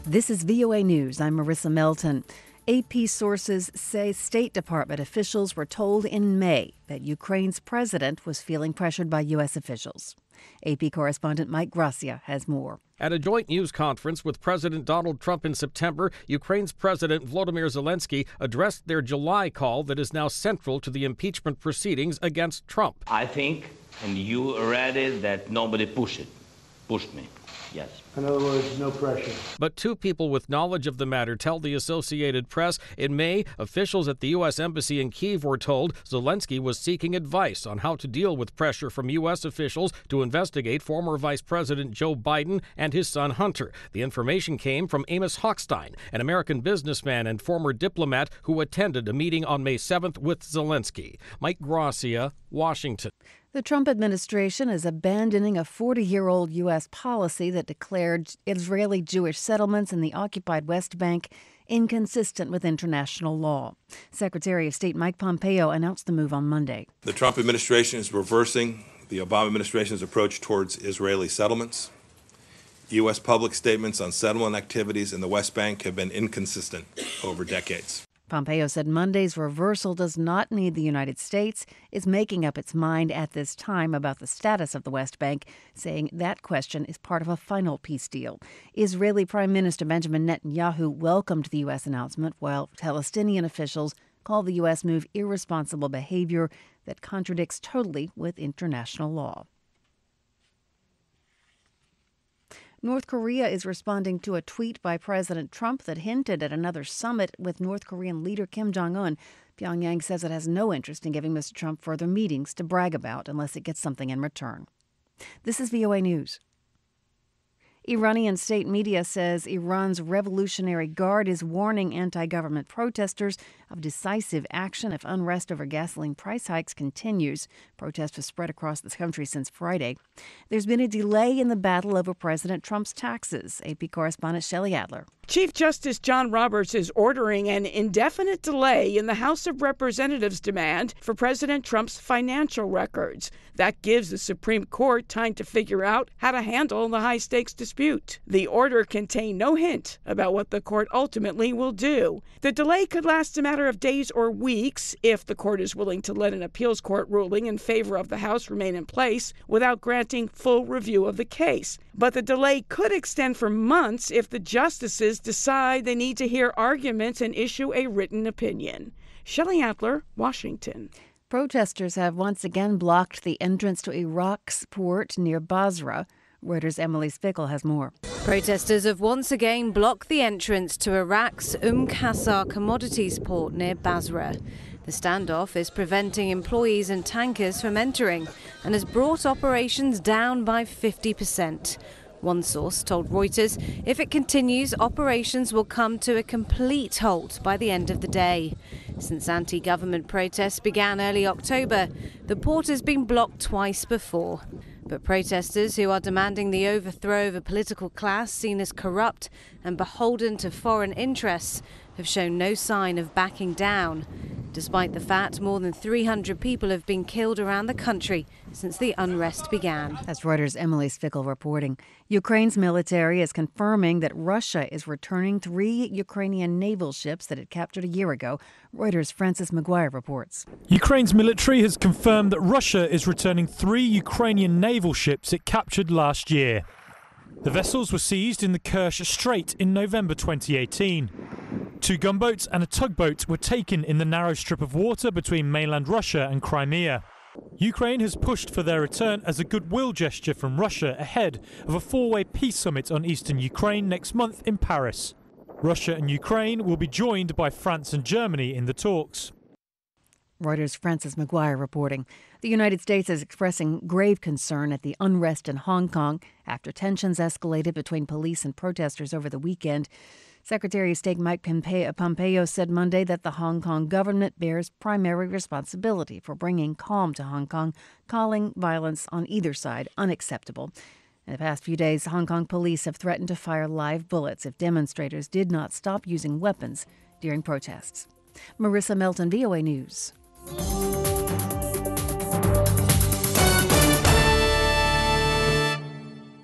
This is VOA News. I'm Marissa Melton. AP sources say State Department officials were told in May that Ukraine's president was feeling pressured by U.S. officials. AP correspondent Mike Gracia has more. At a joint news conference with President Donald Trump in September, Ukraine's President Volodymyr Zelensky addressed their July call that is now central to the impeachment proceedings against Trump. I think, and you read it, that nobody pushed me. Yes. In other words, no pressure. But two people with knowledge of the matter tell the Associated Press in May, officials at the U.S. Embassy in Kyiv were told Zelensky was seeking advice on how to deal with pressure from U.S. officials to investigate former Vice President Joe Biden and his son Hunter. The information came from Amos Hochstein, an American businessman and former diplomat who attended a meeting on May 7th with Zelensky. Mike Gracia, Washington. The Trump administration is abandoning a 40-year-old U.S. policy that declared Israeli Jewish settlements in the occupied West Bank inconsistent with international law. Secretary of State Mike Pompeo announced the move on Monday. The Trump administration is reversing the Obama administration's approach towards Israeli settlements. U.S. public statements on settlement activities in the West Bank have been inconsistent over decades. Pompeo said Monday's reversal does not mean the United States is making up its mind at this time about the status of the West Bank, saying that question is part of a final peace deal. Israeli Prime Minister Benjamin Netanyahu welcomed the U.S. announcement, while Palestinian officials called the U.S. move irresponsible behavior that contradicts totally with international law. North Korea is responding to a tweet by President Trump that hinted at another summit with North Korean leader Kim Jong-un. Pyongyang says it has no interest in giving Mr. Trump further meetings to brag about unless it gets something in return. This is VOA News. Iranian state media says Iran's Revolutionary Guard is warning anti-government protesters of decisive action if unrest over gasoline price hikes continues. Protests have spread across the country since Friday. There's been a delay in the battle over President Trump's taxes. AP correspondent Shelley Adler. Chief Justice John Roberts is ordering an indefinite delay in the House of Representatives' demand for President Trump's financial records. That gives the Supreme Court time to figure out how to handle the high-stakes dispute. The order contained no hint about what the court ultimately will do. The delay could last a matter of days or weeks if the court is willing to let an appeals court ruling in favor of the House remain in place without granting full review of the case. But the delay could extend for months if the justices decide they need to hear arguments and issue a written opinion. Shelley Adler, Washington. Protesters have once again blocked the entrance to Iraq's port near Basra. Reuters' Emily Spickle has more. Protesters have once again blocked the entrance to Iraq's Qasr commodities port near Basra. The standoff is preventing employees and tankers from entering and has brought operations down by 50%. One source told Reuters if it continues, operations will come to a complete halt by the end of the day. Since anti-government protests began early October, the port has been blocked twice before. But protesters who are demanding the overthrow of a political class seen as corrupt and beholden to foreign interests have shown no sign of backing down, despite the fact more than 300 people have been killed around the country since the unrest began. That's Reuters' Emily Spickle reporting. Ukraine's military is confirming that Russia is returning 3 Ukrainian naval ships that it captured a year ago. Reuters' Francis McGuire reports. Ukraine's military has confirmed that Russia is returning 3 Ukrainian naval ships it captured last year. The vessels were seized in the Kerch Strait in November 2018. 2 gunboats and a tugboat were taken in the narrow strip of water between mainland Russia and Crimea. Ukraine has pushed for their return as a goodwill gesture from Russia ahead of a 4-way peace summit on eastern Ukraine next month in Paris. Russia and Ukraine will be joined by France and Germany in the talks. Reuters' Francis McGuire reporting. The United States is expressing grave concern at the unrest in Hong Kong after tensions escalated between police and protesters over the weekend. Secretary of State Mike Pompeo said Monday that the Hong Kong government bears primary responsibility for bringing calm to Hong Kong, calling violence on either side unacceptable. In the past few days, Hong Kong police have threatened to fire live bullets if demonstrators did not stop using weapons during protests. Marissa Melton, VOA News.